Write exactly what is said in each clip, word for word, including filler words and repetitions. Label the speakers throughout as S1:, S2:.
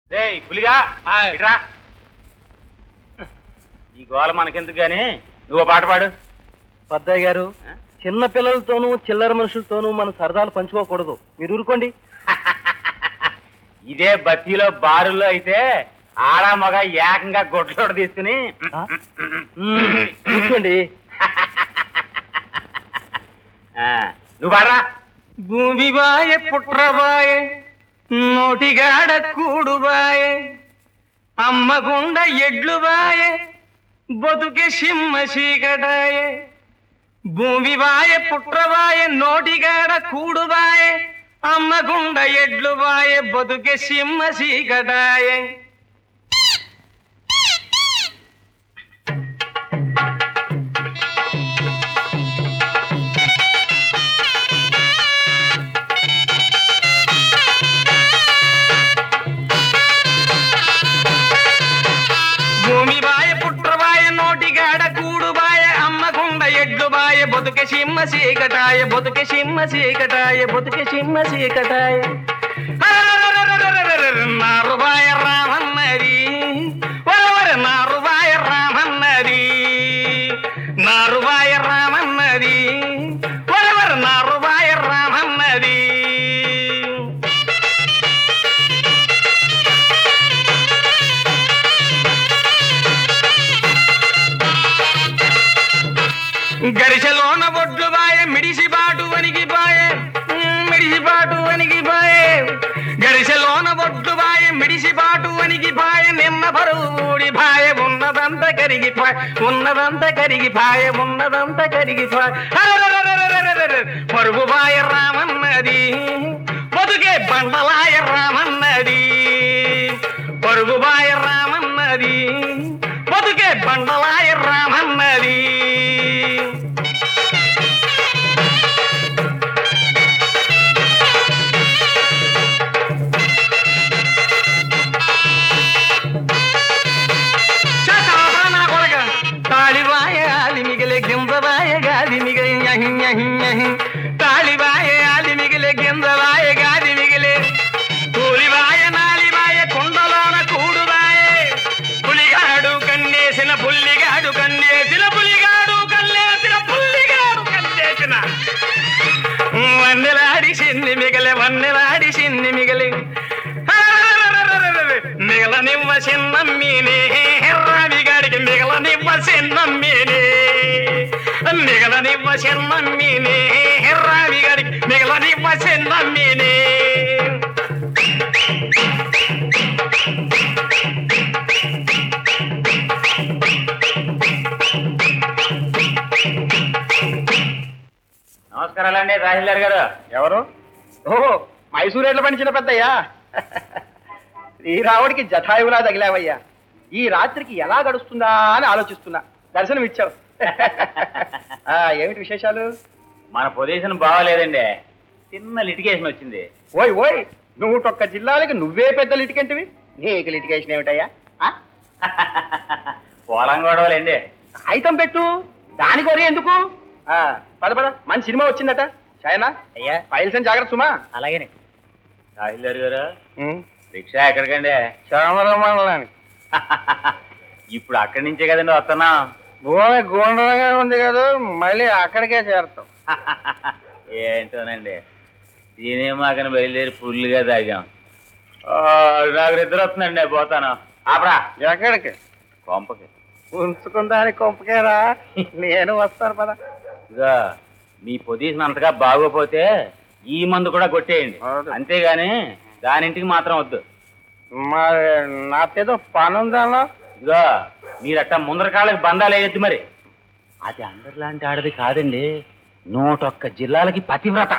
S1: రేయ్ పులిగా ఇట్రా. ఈ గోల మనకెందుకు గాని నువ్వు పాట పాడు.
S2: పద్దయ్య గారు, చిన్న పిల్లలతోనూ చిల్లర మనుషులతోనూ మనం సరదాలు పంచుకోకూడదు, మీరు ఊరుకోండి.
S1: ఇదే బత్తీలో బారుల్లో అయితే ఆడా మగ ఏకంగా గొడ్లోడు తీసుకుని
S2: కూర్చోండి.
S1: నువ్వు పాడరా.
S2: భూమి బాయ పుట్రబాయ నోటిగాడ కూడుబాయ అమ్మగుండ ఎడ్లు బాయ బతుకే సింహ చీకటాయ. భూమి బాయ పుట్రబాయ నోటిగాడ కూడుబాయ అమ్మగుండ ఎడ్లు బాయ బతుకే సింహ చీకటాయ. భూమి బాయ పుట్రబాయ నోటిగాడ కూడుబాయ అమ్మగుండ ఎడ్లు బాయ బతుకే సింహ చీకటాయ బతుకే సింహ చీకటాయ బతుకే సింహ చీకటాయ. నారుబాయ రామన్నది వరవర నారుబాయ రామన్నది నారుబాయ రామన్నది వరవర నారుబాయ రామన్నది. గరిసెలోన బొడ్లు బాయ మిడిసిబాటు వనికి బాయ మిడిసిబాటు వనికి బాయ గరిసెలోన బొడ్లు బాయ మిడిసిబాటు వనికి బాయ నిన్న బరువు ఊడి భాయ ఉన్నదంత కరిగి పాయ ఉన్నదంత కరిగి పాయ ఉన్నదంత కరిగి పాయ. పరుగు బాయ రామన్నది బతుకే బండలాయ రామన్నది పరుగు బాయ రామన్నది బతుకే బండలాయ రామన్నది. తాళిబాయ ఆలి మిగిలే గింజబాయ గాది మిగిలి తాళిబాయ ఆలి మిగిలే గింజబాయ గాది మిగిలే కూలిబాయ నాలిబాయ కుండలోన కూడుబాయ పులిగాడు కన్నేసిన పుల్లిగాడు కన్నేసిన పులిగాడు కన్నేసిన పుల్లిగాడు కన్నేసిన వన్నెలాడి సిన్ని మిగలే వన్నెలాడి సిన్ని మిగలి మిగలనివ్వ చిన్నమ్మీనే రావిగాడికి మిగలనివ్వ చిన్నమ్మీనే మిగలనివ్వ చిన్నమ్మీనే రావిగాడికి మిగలనివ్వ చిన్నమ్మీనే.
S1: నమస్కారాలండి తహసీల్దార్ గారు.
S2: ఎవరు? ఓహో, మైసూరు ఎట్ల పండించిన పెద్దయ్యా. శ్రీరావుడికి జటాయువులా తగిలావయ్యా. ఈ రాత్రికి ఎలా గడుస్తుందా అని ఆలోచిస్తున్నా. దర్శనం ఇచ్చావు. ఏమిటి విశేషాలు?
S1: మన పొజిషన్ బాగాలేదండి, చిన్న లిటిగేషన్ వచ్చింది.
S2: ఓయ్ ఓయ్, నూటొక్క జిల్లాలకి నువ్వే పెద్ద లిటికెంటివి, నీకు లిటిగేషన్ ఏమిటయ్యా?
S1: పొలం గొడవలేండి.
S2: ఐతం పెట్టు, దాని కొరే ఎందుకు? పద పద, మంచి సినిమా వచ్చిందట. చాయనా
S1: అయ్యా,
S2: ఫైల్స్ అని జాగ్రత్త సుమా.
S1: అలాగే తహసీల్దార్ గారు. రిక్షా ఎక్కడికండి?
S2: చంద్రమండలానికి.
S1: ఇప్పుడు అక్కడి నుంచే కదండి వస్తున్నా.
S2: భూమి గుండ్రంగా ఉంది కదా, మళ్ళీ అక్కడికే చేరుతాం.
S1: ఏంటోనండి, సినిమాకని బయలుదేరి ఫుల్గా తాగాం. నాకు నిద్ర వస్తుందండి, పోతాను. ఆపరా.
S2: ఎక్కడికి?
S1: కొంపకి.
S2: ఉంచుకుందాని కొంపకేరా, నేను వస్తాను పద.
S1: ఇక మీ పొజిషన్ అంతగా బాగోపోతే ఈ మందు కూడా కొట్టేయండి, అంతేగాని దానింటికి మాత్రం వద్దు.
S2: మరి నాకేదో పని ఉందన్నా.
S1: ఇదిగో మీరట్ట ముందర కాళ్ళకి బంధాలు వేయద్దు. మరి అది అందరిలాంటి ఆడది కాదండి, నూటొక్క జిల్లాలకి పతివ్రత.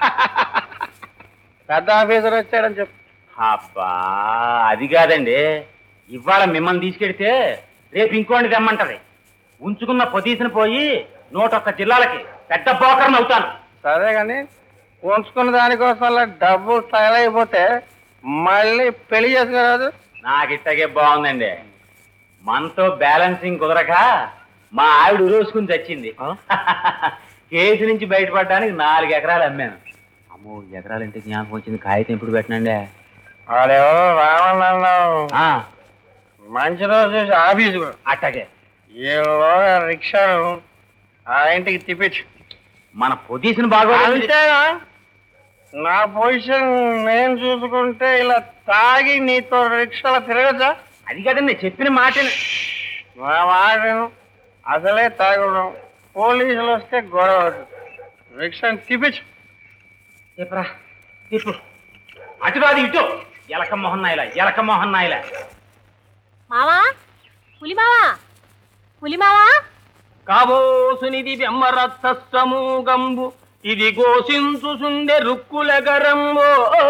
S2: పెద్ద ఆఫీసర్ వచ్చాడని చెప్పు.
S1: అబ్బా అది కాదండి, ఇవాళ మిమ్మల్ని తీసుకెడితే రేపు ఇంకోటి తెమ్మంటది. ఉంచుకున్న పొజిషన్ పోయి నూటొక్క జిల్లాలకి పెద్ద బోకర్ని అవుతాను.
S2: సరే కానీ ఉంచుకున్న దానికోసం డబ్బు తగలైపోతే మళ్ళీ పెళ్లి చేసుకోరాదు.
S1: నాకు ఇట్టగే బాగుందండి. మనతో బ్యాలెన్సింగ్ కుదరక మా ఆవిడ ఉరేసుకుని చచ్చింది. కేసు నుంచి బయటపడడానికి నాలుగు ఎకరాలు అమ్మాను. అమ్మో, ఎకరాలంటే జ్ఞాపకం వచ్చింది. కాగితం ఎప్పుడు పెట్టనండి?
S2: వాడెవరో రావాలన్నావు,
S1: ఆ,
S2: మంచి రోజు చూసి ఆఫీసు
S1: అట్టాగే
S2: ఈలోగా రిక్షాను ఆ ఇంటికి తిప్పించు.
S1: మన పొజిషన్ బాగా
S2: అంతేనా? నా పొజిషన్ నేను చూసుకుంటే ఇలా తాగి నీతో రిక్షాలో తిరగచ్చా?
S1: అది కదండి చెప్పిన మాట.
S2: నా వాడను అసలే తాగడం, పోలీసులు వస్తే గొడవ అవుతుంది. రిక్షాని తిప్పించు.
S1: చెప్పరా తిప్పు. అటు కాదు ఇటు. ఎలక మోహన్ నాయల ఎలక మోహన్ నాయల.
S3: మావా పులి మావా పులి మావా
S2: కాబోసునిది బెమ్మరత్సమూగంబు ఇది గోసించుసుండె రుక్కుల గరంబో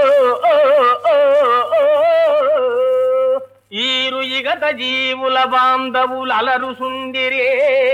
S2: ఈరు ఇగత జీవుల బాంధవులు అలరుసుండిరే.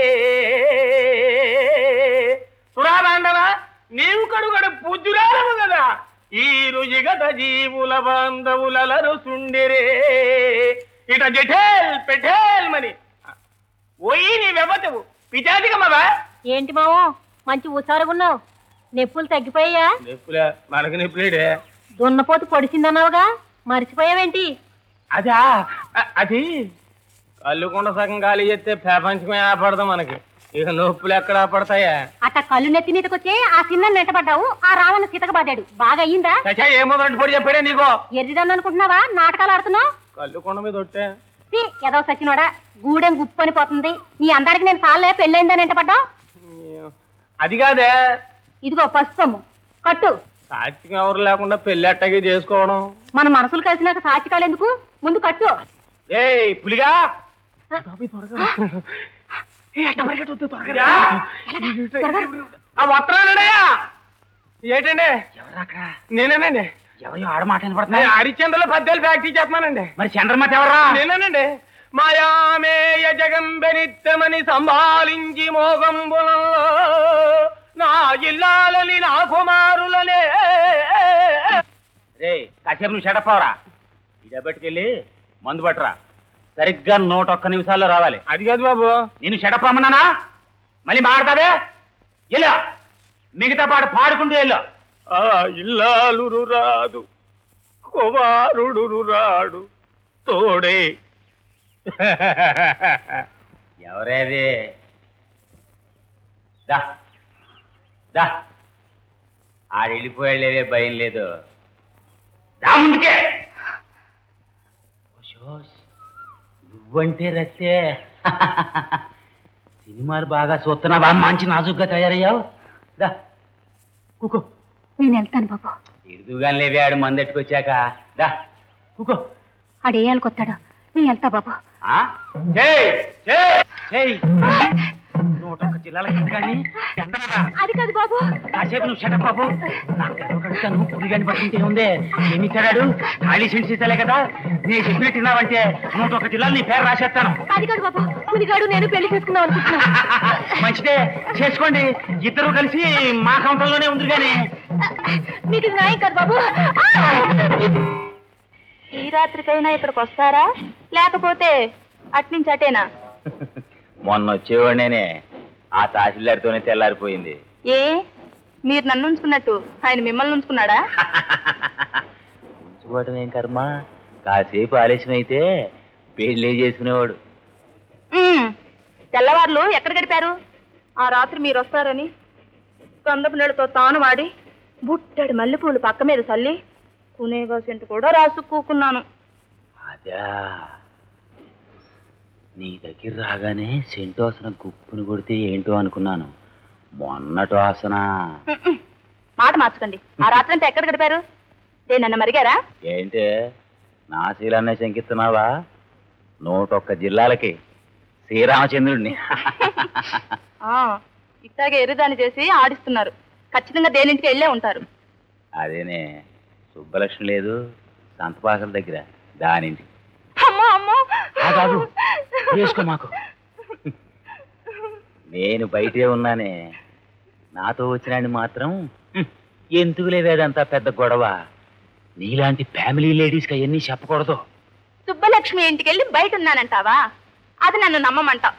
S2: సురాబాండవ నీవు కడుగడు పూజ్యురాలవు కదా. ఈరు ఇగత జీవుల బాంధవులు అలరుసుండిరే. ఇట జఠేల్ పెఠేల్ మని ఓయి నీ వ్యవతవు పిచాదికమ్మవా?
S3: ఏంటి మావో మంచి హుషారుగున్నావు. నొప్పులు తగ్గిపోయా?
S2: నొప్పులే మనకు నొప్పులేడే.
S3: దున్నపోతు పొడిచిందన్నావుగా మర్చిపోయావేంటి?
S2: అదా అది కళ్ళుకుండా సగం గాలి చేస్తే ప్రపంచమే ఆపడదాం మనకి. ఇక నొప్పులు ఎక్కడ పడతాయా?
S3: అట్ట కళ్ళు నెత్తి నీతకొచ్చే ఆ చిన్న నెట్టబడ్డావు. ఆ రావణ సీతకబాదాడు. బాగా అయ్యిందా?
S2: చచ్చా ఏమో రెండు పొడి చెప్పాడే నీకో.
S3: ఎర్రిదన్ను అనుకుంటున్నావా? నాటకాలు ఆడుతున్నావు.
S2: కళ్ళు కొండ మీద ఒట్టే
S3: ఏదో సచ్చినోడా గూడెం గుప్పని పోతుంది. నీ అందరికి నేను సాలే పెళ్ళైందని ఎంటపడ్డావు.
S2: అది కాదే.
S3: ఇదిగో పసుపమ్ము కట్టు.
S2: సాక్షిగా ఎవరు లేకుండా పెళ్లి అట్టగే చేసుకోవడం.
S3: మన మనసులు కలిసినాక సాక్షికాలు ఎందుకు? ముందు కట్టు.
S2: ఏ పులిగా ఆ వస్త్రాలున్నాయా? ఏంటండి?
S1: ఎవరాక?
S2: నేనేనండి.
S1: ఎవరు ఆడ మాట వినపడుతున్నాయి?
S2: హరిచంద్రలో పద్యాలు ఫ్యాక్టరీ చేస్తున్నానండి.
S1: మరి చంద్రమతి ఎవరా?
S2: నేనేనండి. మాయామేయ జగంబెనిత్తమని సంభాళించి మోగంబులలో నా ఇల్లాలని నా కుమారులనే.
S1: రే కాసేపు నువ్వు షడపవరా. ఇడబెట్టుకెళ్ళి మందు పట్టరా. సరిగ్గా నూట ఒక్క నిమిషాల్లో రావాలి.
S2: అది కాదు బాబు.
S1: నేను షడపమ్మన్నానా? మళ్ళీ మాడతావే? వెళ్ళు. మిగతా పాట పాడుకుంటూ వెళ్ళు.
S2: ఆ ఇల్లాలురు రాదు కుమారుడు రాడు తోడే.
S1: ఎవరేది? దా దా ఆడు వెళ్ళిపోయాడులేవే, భయం లేదు. దా ముందుకే. ఓషోష్, నువ్వంటే రస్తే. సినిమాలు బాగా చూస్తున్నావా? మంచి నాజుగ్గా తయారయ్యావు. దా కూకో.
S3: నేను వెళ్తాను బాబు.
S1: ఇడుదుగాని లేవే ఆడు మందెట్టుకొచ్చాక. దా కూకో.
S3: ఆడేయాలి కొత్తాడు. నేను వెళ్తా బాబు.
S1: ఆ? చేయి, చేయి, చేయి. నూట ఒక్క జిల్లాలకి కానీ
S3: అది కాదు బాబు.
S1: కాసేపు నువ్వు షటప్ బాబు. నాకు కడుగుతాను. పులిగాని పట్టింటే ఉందే ఏమి ఇచ్చాడు? ఖాళీ సెన్సీసలే కదా. నేను చెప్పినట్టు తిన్నావంటే నూట ఒక్క జిల్లాలు నీ పేరు రాసేస్తాను.
S3: అది కాదు బాబు. పులిగాడు నేను పెళ్లి చేసుకుందాం అనుకుంటున్నా.
S1: మంచిదే, చేసుకోండి. ఇద్దరు కలిసి మా కౌంటర్లోనే ఉంది. కానీ
S3: మీకు ఇది న్యాయం కాదు బాబు. ఈ రాత్రికైనా ఇక్కడికి వస్తారా లేకపోతే అట్నుంచి అటేనా?
S1: మొన్న వచ్చేవాడినే. ఆ తహసీల్దార్తోనే తెల్లారిపోయింది.
S3: ఏ మీరు నన్ను ఉంచుకున్నట్టు ఆయన మిమ్మల్ని ఉంచుకున్నాడా?
S1: ఉంచుకోవటం ఏం కర్మ. కాసేపు ఆలస్యం అయితే పెళ్ళే చేసుకునేవాడు.
S3: తెల్లవారులు ఎక్కడ గడిపారు? ఆ రాత్రి మీరు వస్తారని కందపు నీళ్ళతో తాను వాడి బుట్టడి మల్లెపూలు పక్క మీద చల్లి కునేగా సెంటు కూడా రాసుకూకున్నాను.
S1: అదా, నీ దగ్గర రాగానే సెంటు వాసన గుప్పును కొడితే ఏంటో అనుకున్నాను. మొన్నటి వాసన.
S3: మాట మార్చకండి. ఆ రాత్రి అంతా ఎక్కడ గడిపారు? దేనన్న మరిగారా?
S1: ఏంటే నా శీలాన్నే శంకిస్తున్నావా? నూట ఒక్క జిల్లాలకి శ్రీరామచంద్రుడిని.
S3: ఇట్లాగే ఎరుదాన్ని చేసి ఆడిస్తున్నారు. ఖచ్చితంగా దేనింటికి వెళ్ళే ఉంటారు.
S1: అదేనే సుబ్బలక్ష్మి లేదు సంతపాకల దగ్గర, దానింటి.
S3: అమ్మో అమ్మో
S1: కాదు, చేసుకో మాకు. నేను బయటే ఉన్నానే. నాతో వచ్చినాన్ని మాత్రం ఎందుకు లేదంతా పెద్ద గొడవ. నీలాంటి ఫ్యామిలీ లేడీస్కి అవన్నీ చెప్పకూడదు.
S3: సుబ్బలక్ష్మి ఇంటికి వెళ్ళి బయట ఉన్నానంటావా? అది నన్ను నమ్మమంటావు?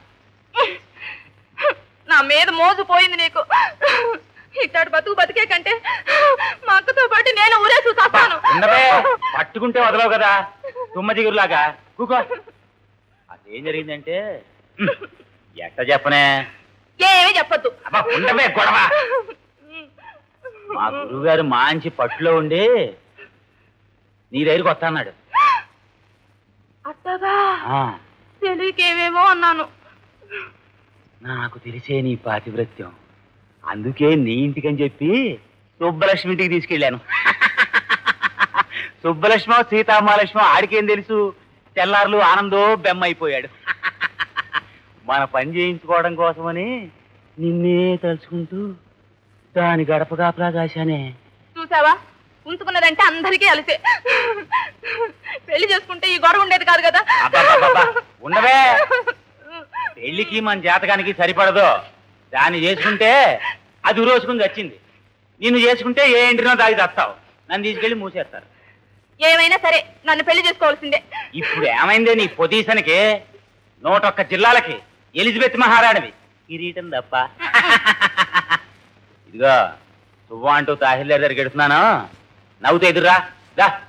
S3: నా మీద మోజు పోయింది నీకు. ఇట్టాడు బతుకు బతికే కంటే మా అక్కతో పాటు నేను ఊరే చూస్తాను.
S1: పట్టుకుంటే వదలవు కదా తుమ్మ జిగురులాగా. కూకో. అదేం జరిగిందంటే ఎట్ట చెప్పనే?
S3: ఏమీ చెప్పొద్దు.
S1: అబ్బా ఉండవే గొడవ. మా గురువు గారు మంచి పట్టులో ఉండి నీ దగ్గరికి వస్తా అన్నాడు.
S3: అట్టగా
S1: ఆ,
S3: తెలియకేమేమో అన్నాను.
S1: నాకు తెలిసే నీ పాతివ్రత్యం, అందుకే నీ ఇంటికని చెప్పి సుబ్బలక్ష్మి ఇంటికి తీసుకెళ్ళాను. సుబ్బలక్ష్మి సీతామహాలక్ష్మి ఆడికేం తెలుసు, తెల్లారులు ఆనందో బెమ్మైపోయాడు. మన పని చేయించుకోవడం కోసమని నిన్నే తలుచుకుంటూ దాని గడప కాపలా కాశానే.
S3: చూసావా, ఉంచుకున్నదంటే అందరికీ అలిసే. పెళ్లి చేసుకుంటే ఈ గొడవ ఉండేది కాదు కదా.
S1: అబ్బబ్బబ్బబ్బా, ఉండవే. పెళ్లికి మన జాతకానికి సరిపడదు. దాన్ని చేసుకుంటే అది ఉరోసుకుని వచ్చింది. నిన్ను చేసుకుంటే ఏ ఇంటినో దాగి చస్తావు. నన్ను తీసుకెళ్లి మూసేస్తారు.
S3: ఏమైనా సరే నన్ను పెళ్లి చేసుకోవాల్సిందే.
S1: ఇప్పుడు ఏమైందే నీ పొజిషన్కి? నూటొక్క జిల్లాలకి ఎలిజబెత్ మహారాణివి, కిరీటం తప్ప. ఇదిగో సువ్వ అంటూ తహసీల్దార్ దగ్గరికి వెడుతున్నాను, నవ్వుతూ ఎదురా దా.